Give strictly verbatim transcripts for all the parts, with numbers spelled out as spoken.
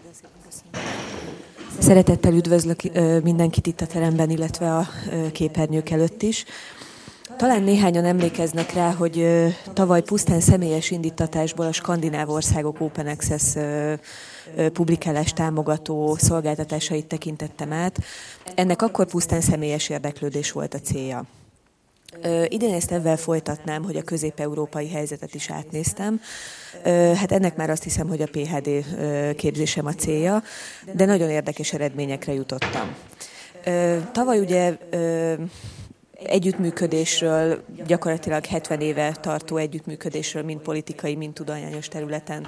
Szeretettel üdvözlök mindenkit itt a teremben, illetve a képernyők előtt is. Talán néhányan emlékeznek rá, hogy tavaly pusztán személyes indítatásból a skandináv országok Open Access publikálás támogató szolgáltatásait tekintettem át. Ennek akkor pusztán személyes érdeklődés volt a célja. Idén ezt ebben folytatnám, hogy a közép-európai helyzetet is átnéztem. Hát ennek már azt hiszem, hogy a pé há dé képzésem a célja, de nagyon érdekes eredményekre jutottam. Tavaly ugye együttműködésről, gyakorlatilag hetven éve tartó együttműködésről, mind politikai, mind tudományos területen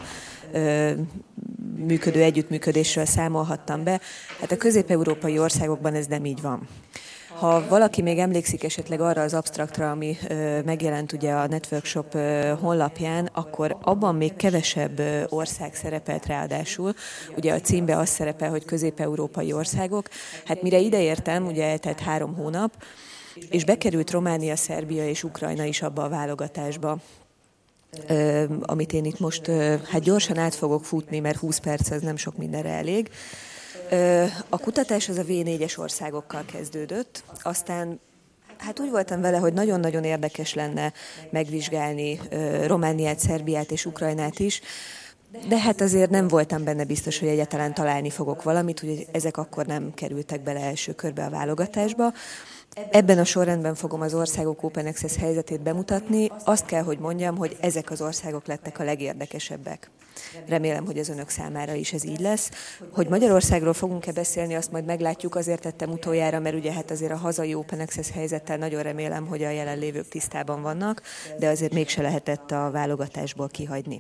működő együttműködésről számolhattam be. Hát a közép-európai országokban ez nem így van. Ha valaki még emlékszik esetleg arra az absztraktra, ami ö, megjelent ugye a Networkshop ö, honlapján, akkor abban még kevesebb ö, ország szerepelt ráadásul. Ugye a címbe az szerepel, hogy közép-európai országok. Hát mire ideértem, ugye eltelt három hónap, és bekerült Románia, Szerbia és Ukrajna is abba a válogatásba, ö, amit én itt most ö, hát gyorsan át fogok futni, mert húsz perc az nem sok mindenre elég. A kutatás az a vé négyes országokkal kezdődött, aztán hát úgy voltam vele, hogy nagyon-nagyon érdekes lenne megvizsgálni Romániát, Szerbiát és Ukrajnát is, de hát azért nem voltam benne biztos, hogy egyáltalán találni fogok valamit, hogy ezek akkor nem kerültek bele első körbe a válogatásba. Ebben a sorrendben fogom az országok Open Access helyzetét bemutatni. Azt kell, hogy mondjam, hogy ezek az országok lettek a legérdekesebbek. Remélem, hogy az önök számára is ez így lesz. Hogy Magyarországról fogunk-e beszélni, azt majd meglátjuk, azért tettem utoljára, mert ugye hát azért a hazai Open Access helyzettel nagyon remélem, hogy a jelenlévők tisztában vannak, de azért mégse lehetett a válogatásból kihagyni.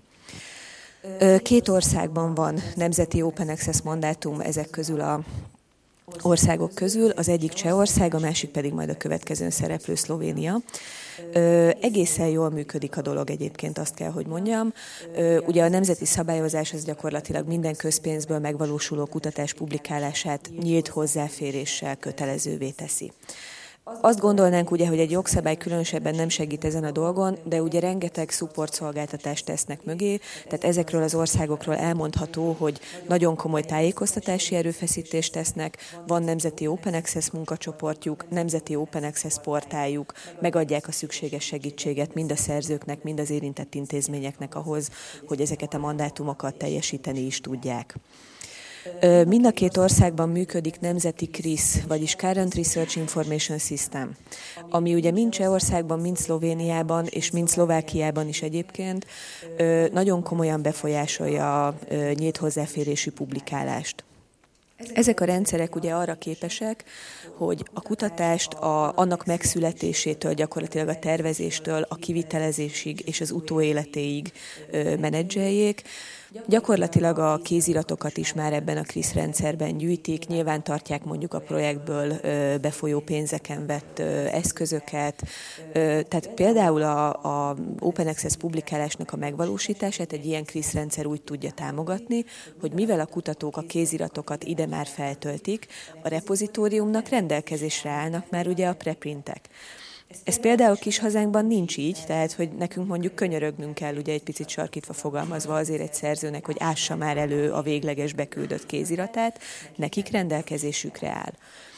Két országban van nemzeti Open Access mandátum ezek közül a országok közül, az egyik Csehország, a másik pedig majd a következőn szereplő Szlovénia. Ö, egészen jól működik a dolog egyébként, azt kell, hogy mondjam. Ö, ugye a nemzeti szabályozás az gyakorlatilag minden közpénzből megvalósuló kutatás publikálását nyílt hozzáféréssel kötelezővé teszi. Azt gondolnánk ugye, hogy egy jogszabály különösebben nem segít ezen a dolgon, de ugye rengeteg support szolgáltatást tesznek mögé, tehát ezekről az országokról elmondható, hogy nagyon komoly tájékoztatási erőfeszítést tesznek, van nemzeti Open Access munkacsoportjuk, nemzeti Open Access portáljuk, megadják a szükséges segítséget mind a szerzőknek, mind az érintett intézményeknek ahhoz, hogy ezeket a mandátumokat teljesíteni is tudják. Mind a két országban működik nemzeti kris, vagyis Current Research Information System, ami ugye mind Csehországban, mind Szlovéniában és mind Szlovákiában is egyébként nagyon komolyan befolyásolja a nyílt hozzáférésű publikálást. Ezek a rendszerek ugye arra képesek, hogy a kutatást a, annak megszületésétől, gyakorlatilag a tervezéstől, a kivitelezésig és az utóéletéig ö, menedzseljék. Gyakorlatilag a kéziratokat is már ebben a kris rendszerben gyűjtik, nyilván tartják mondjuk a projektből ö, befolyó pénzeken vett ö, eszközöket. Ö, tehát például a, a Open Access publikálásnak a megvalósítását egy ilyen kris rendszer úgy tudja támogatni, hogy mivel a kutatók a kéziratokat ide már feltöltik, a repozitóriumnak rendelkezésre állnak már ugye a preprintek. Ez például kis hazánkban nincs így, tehát hogy nekünk mondjuk könyörögnünk kell, ugye egy picit sarkítva fogalmazva azért egy szerzőnek, hogy ássa már elő a végleges beküldött kéziratát, nekik rendelkezésükre áll.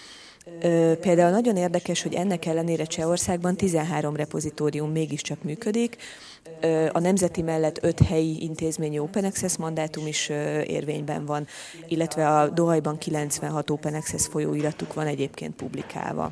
Ö, például nagyon érdekes, hogy ennek ellenére Csehországban tizenhárom repozitórium mégiscsak működik, ö, a nemzeti mellett öt helyi intézményi Open Access mandátum is ö, érvényben van, illetve a Dohajban kilencvenhat Open Access folyóiratuk van egyébként publikálva.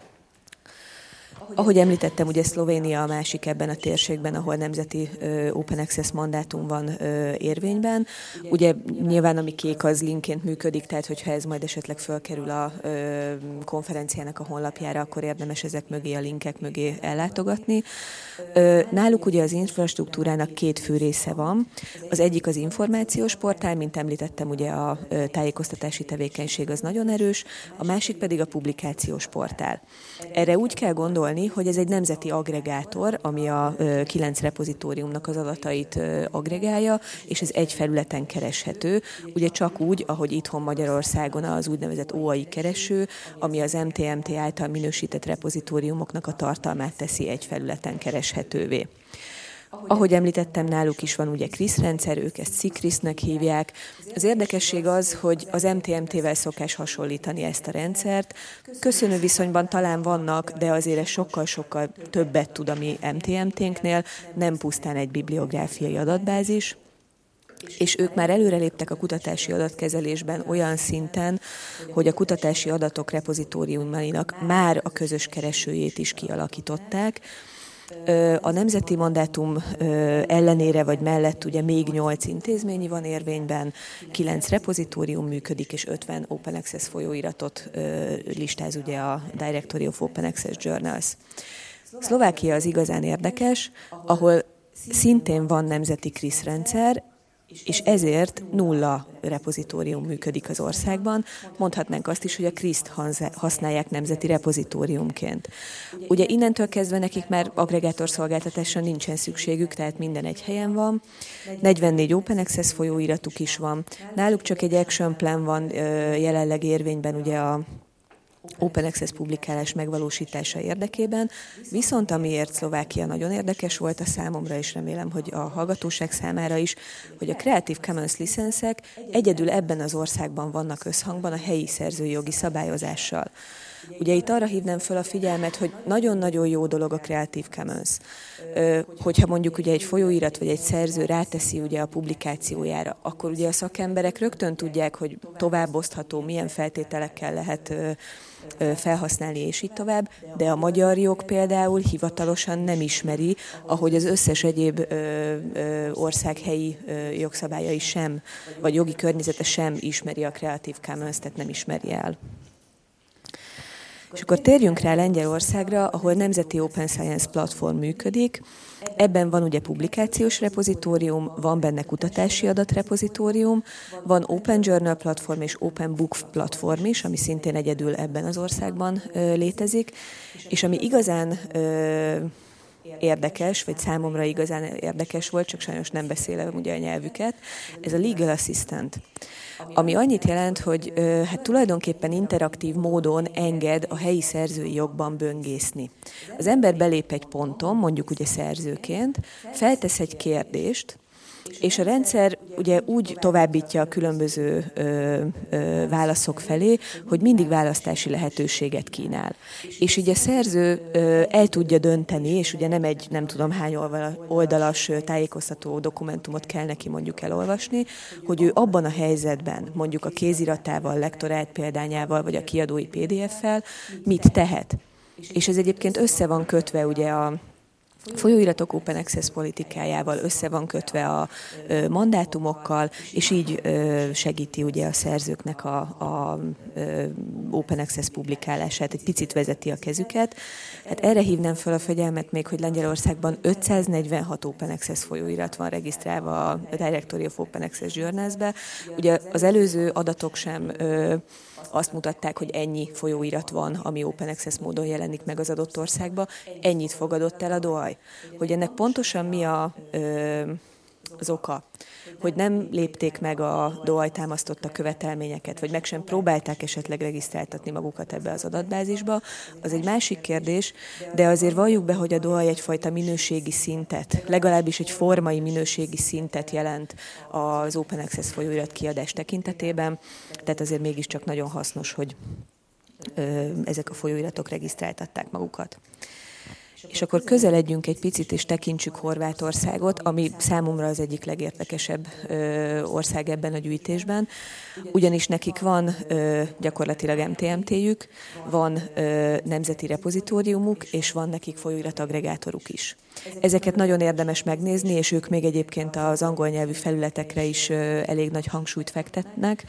Ahogy említettem, ugye Szlovénia a másik ebben a térségben, ahol nemzeti ö, Open Access mandátum van ö, érvényben. Ugye nyilván ami kék az linkként működik, tehát hogyha ez majd esetleg fölkerül a ö, konferenciának a honlapjára, akkor érdemes ezek mögé, a linkek mögé ellátogatni. Ö, náluk ugye az infrastruktúrának két fő része van. Az egyik az információs portál, mint említettem, ugye a ö, tájékoztatási tevékenység az nagyon erős, a másik pedig a publikációs portál. Erre úgy kell gondolni, hogy ez egy nemzeti aggregátor, ami a ö, kilenc repozitóriumnak az adatait ö, aggregálja, és ez egy felületen kereshető, ugye csak úgy, ahogy itthon Magyarországon az úgynevezett o á i kereső, ami az em té em té által minősített repozitóriumoknak a tartalmát teszi egy felületen kereshetővé. Ahogy említettem, náluk is van ugye krísz rendszer, ők ezt SZIKRISZ-nek hívják. Az érdekesség az, hogy az em té em té-vel szokás hasonlítani ezt a rendszert. Köszönő viszonyban talán vannak, de azért ez sokkal-sokkal többet tud a mi em té em té-nknél, nem pusztán egy bibliográfiai adatbázis. És ők már előreléptek a kutatási adatkezelésben olyan szinten, hogy a kutatási adatok repozitóriumainak már a közös keresőjét is kialakították. A nemzeti mandátum ellenére vagy mellett ugye még nyolc intézményi van érvényben, kilenc repozitórium működik, és ötven Open Access folyóiratot listáz ugye a Directory of Open Access Journals. Szlovákia az igazán érdekes, ahol szintén van nemzeti krísz rendszer, és ezért nulla repozitórium működik az országban. Mondhatnánk azt is, hogy a krízt használják nemzeti repozitóriumként. Ugye innentől kezdve nekik már agregátorszolgáltatásra nincsen szükségük, tehát minden egy helyen van. negyvennégy Open Access folyóiratuk is van. Náluk csak egy action plan van jelenleg érvényben ugye a Open Access publikálás megvalósítása érdekében, viszont amiért Szlovákia nagyon érdekes volt a számomra, és remélem, hogy a hallgatóság számára is, hogy a Creative Commons licenszek egyedül ebben az országban vannak összhangban a helyi szerzői jogi szabályozással. Ugye itt arra hívnám föl a figyelmet, hogy nagyon-nagyon jó dolog a Creative Commons. Hogyha mondjuk ugye egy folyóirat vagy egy szerző ráteszi ugye a publikációjára, akkor ugye a szakemberek rögtön tudják, hogy továbbosztható, milyen feltételekkel lehet felhasználni, és így tovább, de a magyar jog például hivatalosan nem ismeri, ahogy az összes egyéb ö, ö, ország helyi ö, jogszabályai sem, vagy jogi környezete sem ismeri a Creative Commons, tehát nem ismeri el. És akkor térjünk rá Lengyelországra, ahol nemzeti Open Science platform működik. Ebben van ugye publikációs repozitórium, van benne kutatási adatrepozitórium, van Open Journal platform és Open Book platform is, ami szintén egyedül ebben az országban ö, létezik, és ami igazán ö, érdekes, vagy számomra igazán érdekes volt, csak sajnos nem beszélem ugye a nyelvüket, ez a Legal Assistant, ami annyit jelent, hogy ö, hát tulajdonképpen interaktív módon enged a helyi szerzői jogban böngészni. Az ember belép egy ponton, mondjuk ugye szerzőként, feltesz egy kérdést, és a rendszer ugye úgy továbbítja a különböző ö, ö, válaszok felé, hogy mindig választási lehetőséget kínál. És így a szerző ö, el tudja dönteni, és ugye nem egy nem tudom hány oldalas tájékoztató dokumentumot kell neki mondjuk elolvasni, hogy ő abban a helyzetben, mondjuk a kéziratával, lektorált példányával, vagy a kiadói pé dé ef-fel mit tehet. És ez egyébként össze van kötve ugye a folyóiratok Open Access politikájával, össze van kötve a ö, mandátumokkal, és így ö, segíti ugye a szerzőknek a, a ö, Open Access publikálását, egy picit vezeti a kezüket. Hát erre hívnám fel a figyelmet még, hogy Lengyelországban ötszáznegyvenhat Open Access folyóirat van regisztrálva a Directory of Open Access Journals-be. Ugye az előző adatok sem ö, azt mutatták, hogy ennyi folyóirat van, ami Open Access módon jelenik meg az adott országba. Ennyit fogadott el a dé o á i. Hogy ennek pontosan mi a, ö, az oka, hogy nem lépték meg a dé o á i támasztotta követelményeket, vagy meg sem próbálták esetleg regisztráltatni magukat ebbe az adatbázisba, az egy másik kérdés, de azért valljuk be, hogy a dé o á i egyfajta minőségi szintet, legalábbis egy formai minőségi szintet jelent az Open Access folyóirat kiadás tekintetében, tehát azért mégiscsak nagyon hasznos, hogy ö, ezek a folyóiratok regisztráltatták magukat. És akkor közeledjünk egy picit, és tekintsük Horvátországot, ami számomra az egyik legérdekesebb ö, ország ebben a gyűjtésben, ugyanis nekik van ö, gyakorlatilag em té em té-jük, van ö, nemzeti repozitóriumuk, és van nekik folyóiratagregátoruk is. Ezeket nagyon érdemes megnézni, és ők még egyébként az angol nyelvű felületekre is ö, elég nagy hangsúlyt fektetnek.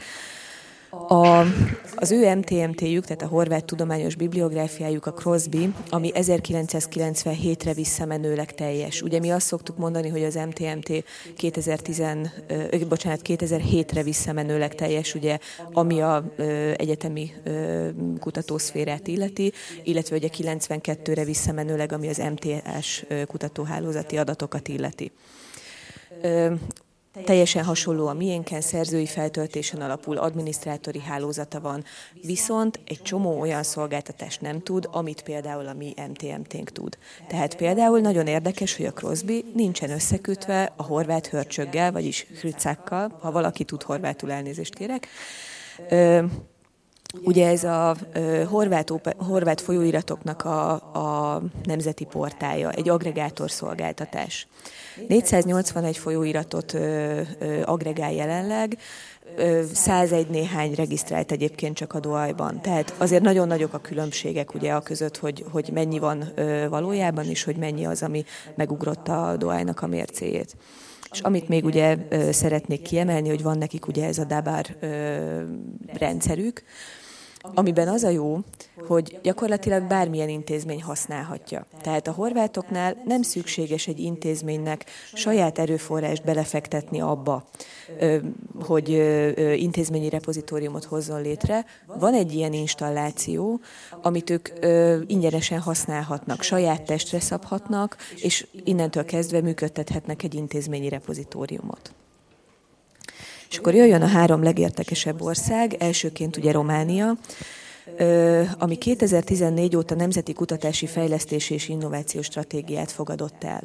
A, az ő em té em té-jük, tehát a horvát tudományos bibliográfiájuk, a Crosby, ami ezerkilencszázkilencvenhétre visszamenőleg teljes. Ugye mi azt szoktuk mondani, hogy az em té em té kétezer-tíz, bocsánat, kétezer-hétre visszamenőleg teljes, ugye, ami a ö, egyetemi ö, kutatószférát illeti, illetve ugye kilencvenkettőre visszamenőleg, ami az em té es kutatóhálózati adatokat illeti. Ö, teljesen hasonló a miénken, szerzői feltöltésen alapul, adminisztrátori hálózata van, viszont egy csomó olyan szolgáltatást nem tud, amit például a mi em té em té-nk tud. Tehát például nagyon érdekes, hogy a Crosby nincsen összekötve a horvát hörcsöggel, vagyis hricákkal, ha valaki tud horvátul, elnézést kérek. Ö, Ugye ez a uh, horvát, horvát folyóiratoknak a, a nemzeti portálja, egy agregátor szolgáltatás. négyszáznyolcvanegy folyóiratot uh, uh, agregál jelenleg, uh, százegy néhány regisztrált egyébként csak a Dohajban. Tehát azért nagyon nagyok a különbségek ugye a között, hogy, hogy mennyi van uh, valójában, és hogy mennyi az, ami megugrotta a Dohajnak a mércéjét. És amit még ugye ö, szeretnék kiemelni, hogy van nekik ugye ez a Dabar ö, rendszerük, amiben az a jó, hogy gyakorlatilag bármilyen intézmény használhatja. Tehát a horvátoknál nem szükséges egy intézménynek saját erőforrást belefektetni abba, hogy intézményi repozitóriumot hozzon létre. Van egy ilyen installáció, amit ők ingyenesen használhatnak, saját testre szabhatnak, és innentől kezdve működtethetnek egy intézményi repozitóriumot. És akkor jöjjön a három legértekesebb ország, elsőként ugye Románia, ami kétezer-tizennégy óta Nemzeti Kutatási Fejlesztési és Innovációs Stratégiát fogadott el.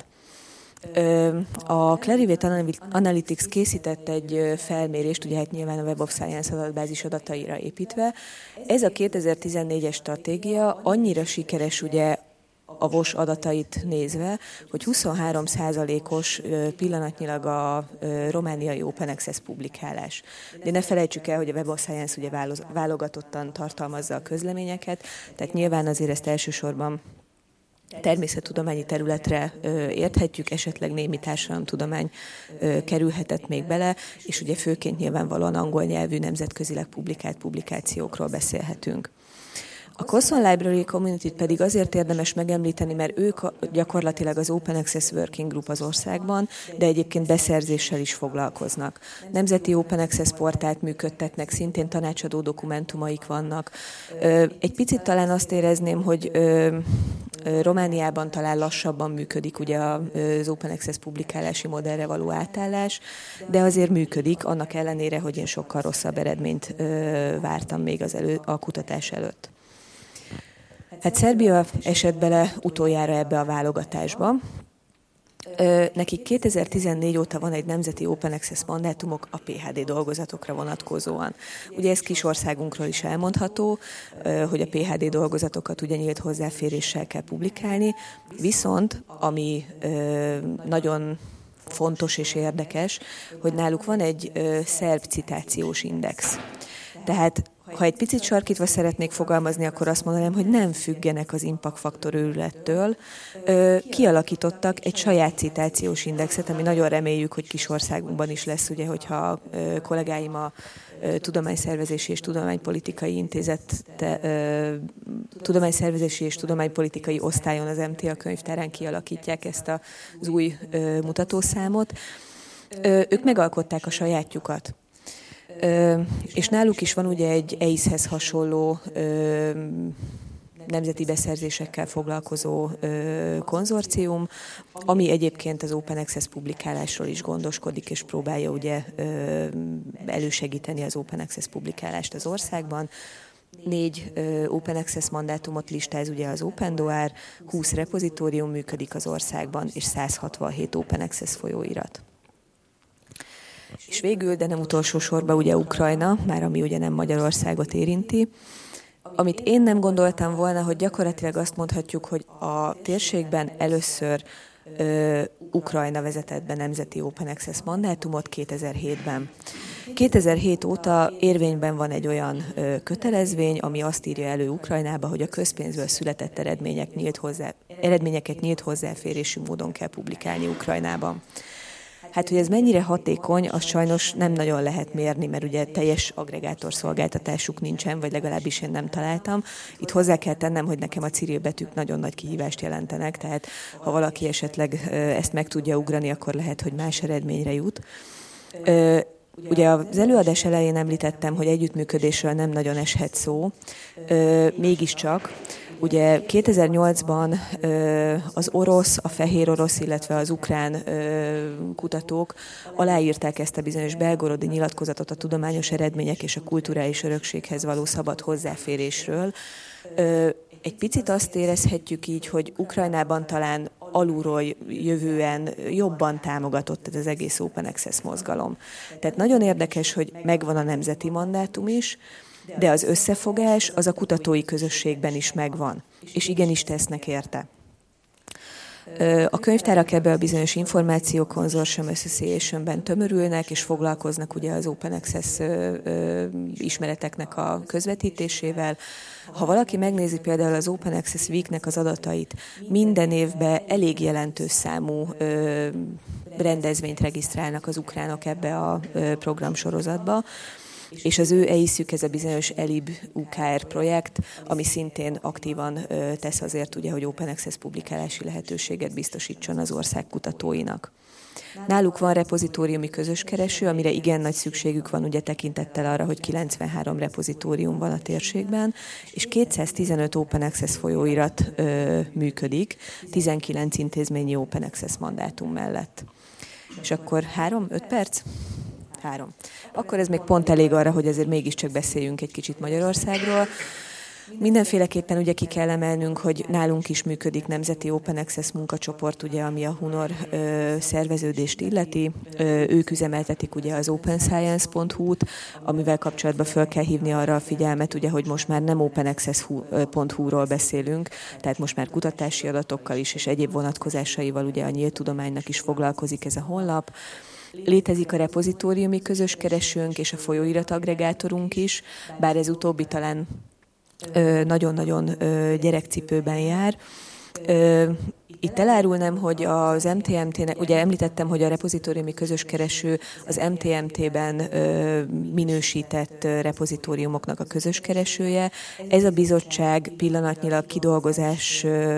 A Clarivate Analytics készített egy felmérést, ugye hát nyilván a Web of Science adatbázis adataira építve. Ez a kétezer-tizennégyes stratégia annyira sikeres ugye a vé o es adatait nézve, hogy huszonhárom százalékos pillanatnyilag a romániai Open Access publikálás. De ne felejtsük el, hogy a Web of Science ugye válogatottan tartalmazza a közleményeket, tehát nyilván azért ezt elsősorban természettudományi területre ö, érthetjük, esetleg némi társadalomtudomány ö, kerülhetett még bele, és ugye főként nyilvánvalóan angol nyelvű nemzetközileg publikált publikációkról beszélhetünk. A Cosson Library Community-t pedig azért érdemes megemlíteni, mert ők gyakorlatilag az Open Access Working Group az országban, de egyébként beszerzéssel is foglalkoznak. Nemzeti Open Access portált működtetnek, szintén tanácsadó dokumentumaik vannak. Egy picit talán azt érezném, hogy Romániában talán lassabban működik ugye az Open Access publikálási modellre való átállás, de azért működik, annak ellenére, hogy én sokkal rosszabb eredményt vártam még az elő, a kutatás előtt. Hát Szerbia esett bele utoljára ebbe a válogatásba. Nekik kétezer-tizennégy óta van egy nemzeti Open Access mandátumok a pé há dé dolgozatokra vonatkozóan. Ugye ez kis országunkról is elmondható, hogy a pé há dé dolgozatokat ugye nyílt hozzáféréssel kell publikálni, viszont ami nagyon fontos és érdekes, hogy náluk van egy szerb citációs index. Tehát ha egy picit sarkítva szeretnék fogalmazni, akkor azt mondanám, hogy nem függenek az impact faktor őrülettől. Kialakítottak egy saját citációs indexet, ami nagyon reméljük, hogy kis országunkban is lesz, ugye, hogyha a kollégáim a Tudományszervezési és Tudománypolitikai Intézet, Tudományszervezési és Tudománypolitikai Osztályon az em té á könyvtárán kialakítják ezt az új mutatószámot. Ők megalkották a sajátjukat. Ö, és náluk is van ugye egy é i es-hez hasonló ö, nemzeti beszerzésekkel foglalkozó ö, konzorcium, ami egyébként az Open Access publikálásról is gondoskodik, és próbálja ugye ö, elősegíteni az Open Access publikálást az országban. Négy ö, Open Access mandátumot listáz ugye az Open Doár, húsz repozitórium működik az országban, és száz hatvanhét Open Access folyóirat. És végül, de nem utolsó sorban ugye Ukrajna, már ami ugye nem Magyarországot érinti. Amit én nem gondoltam volna, hogy gyakorlatilag azt mondhatjuk, hogy a térségben először ö, Ukrajna vezetett be nemzeti Open Access mandátumot kétezer-hétben. kétezer-hét óta érvényben van egy olyan ö, kötelezvény, ami azt írja elő Ukrajnába, hogy a közpénzből született eredmények nyílt hozzá, eredményeket nyílt hozzáférésű módon kell publikálni Ukrajnában. Hát, hogy ez mennyire hatékony, azt sajnos nem nagyon lehet mérni, mert ugye teljes agregátor szolgáltatásuk nincsen, vagy legalábbis én nem találtam. Itt hozzá kell tennem, hogy nekem a Cyril betűk nagyon nagy kihívást jelentenek, tehát ha valaki esetleg ezt meg tudja ugrani, akkor lehet, hogy más eredményre jut. Ugye az előadás elején említettem, hogy együttműködésről nem nagyon eshet szó, mégiscsak. Ugye kétezer-nyolcban az orosz, a fehér orosz, illetve az ukrán kutatók aláírták ezt a bizonyos belgorodi nyilatkozatot a tudományos eredmények és a kulturális örökséghez való szabad hozzáférésről. Egy picit azt érezhetjük így, hogy Ukrajnában talán alulról jövően jobban támogatott ez az egész Open Access mozgalom. Tehát nagyon érdekes, hogy megvan a nemzeti mandátum is, de az összefogás az a kutatói közösségben is megvan, és igenis tesznek érte. A könyvtárak ebbe a bizonyos Információ Consortium Association-ben tömörülnek, és foglalkoznak ugye az Open Access ismereteknek a közvetítésével. Ha valaki megnézi például az Open Access Week-nek az adatait, minden évben elég jelentős számú rendezvényt regisztrálnak az ukránok ebbe a programsorozatba, és az ő eiszük, ez a bizonyos ELIB u ká er projekt, ami szintén aktívan tesz azért, ugye, hogy Open Access publikálási lehetőséget biztosítson az ország kutatóinak. Náluk van repozitóriumi közös kereső, amire igen nagy szükségük van, ugye tekintettel arra, hogy kilencvenhárom repozitórium van a térségben, és kétszáztizenöt Open Access folyóirat ö, működik, tizenkilenc intézményi Open Access mandátum mellett. És akkor három, öt perc? Három. Akkor ez még pont elég arra, hogy azért mégiscsak beszéljünk egy kicsit Magyarországról. Mindenféleképpen ugye ki kell emelnünk, hogy nálunk is működik nemzeti Open Access munkacsoport, ugye, ami a Hunor ö, szerveződést illeti. Ö, ők üzemeltetik ugye az open science pont hu-t, amivel kapcsolatban föl kell hívni arra a figyelmet, ugye, hogy most már nem open access pont hu-ról beszélünk, tehát most már kutatási adatokkal is, és egyéb vonatkozásaival ugye a nyílt tudománynak is foglalkozik ez a honlap. Létezik a repozitóriumi közös keresőnk és a folyóiratagregátorunk is, bár ez utóbbi talán ö, nagyon-nagyon ö, gyerekcipőben jár. Ö, itt elárulnám, hogy az em té em té-nek, ugye említettem, hogy a repozitóriumi közös kereső az em té em té-ben ö, minősített ö, repozitóriumoknak a közös keresője. Ez a bizottság pillanatnyilag kidolgozás ö,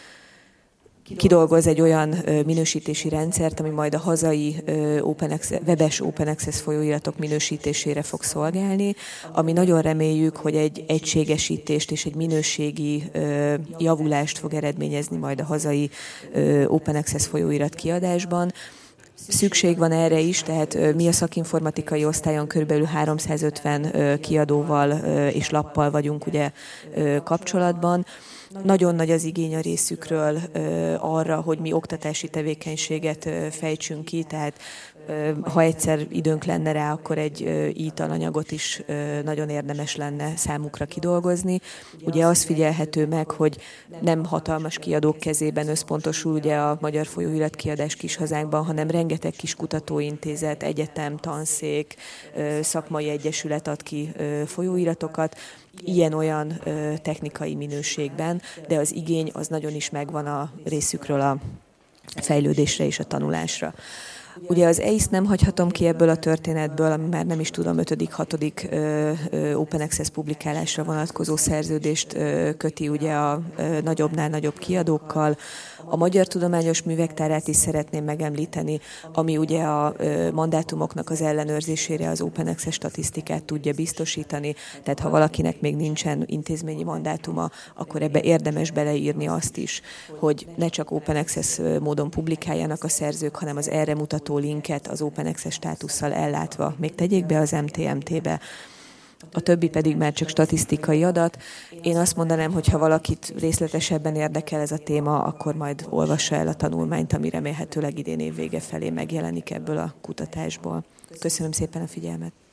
kidolgoz egy olyan ö, minősítési rendszert, ami majd a hazai ö, open access, webes Open Access folyóiratok minősítésére fog szolgálni, ami nagyon reméljük, hogy egy egységesítést és egy minőségi ö, javulást fog eredményezni majd a hazai ö, Open Access folyóirat kiadásban. Szükség van erre is, tehát ö, mi a szakinformatikai osztályon körülbelül háromszázötven ö, kiadóval ö, és lappal vagyunk ugye ö, kapcsolatban. Nagyon nagy az igény a részükről ö, arra, hogy mi oktatási tevékenységet ö, fejtsünk ki, tehát ö, ha egyszer időnk lenne rá, akkor egy ö, i tananyagot is ö, nagyon érdemes lenne számukra kidolgozni. Ugye az figyelhető meg, hogy nem hatalmas kiadók kezében összpontosul ugye a magyar folyóiratkiadás kis hazánkban, hanem rengeteg kis kutatóintézet, egyetem, tanszék, ö, szakmai egyesület ad ki ö, folyóiratokat, ilyen-olyan ö, technikai minőségben, de az igény az nagyon is megvan a részükről a fejlődésre és a tanulásra. Ugye az eisz nem hagyhatom ki ebből a történetből, ami már nem is tudom, ötödik, hatodik ö, ö, Open Access publikálásra vonatkozó szerződést ö, köti ugye a ö, nagyobbnál nagyobb kiadókkal. A Magyar Tudományos Művektárát is szeretném megemlíteni, ami ugye a ö, mandátumoknak az ellenőrzésére az Open Access statisztikát tudja biztosítani, tehát ha valakinek még nincsen intézményi mandátuma, akkor ebbe érdemes beleírni azt is, hogy ne csak Open Access módon publikáljanak a szerzők, hanem az erre mutató linket az Open Access státusszal ellátva még tegyék be az em té em té-be. A többi pedig már csak statisztikai adat. Én azt mondanám, hogy ha valakit részletesebben érdekel ez a téma, akkor majd olvassa el a tanulmányt, ami remélhetőleg idén év vége felé megjelenik ebből a kutatásból. Köszönöm szépen a figyelmet!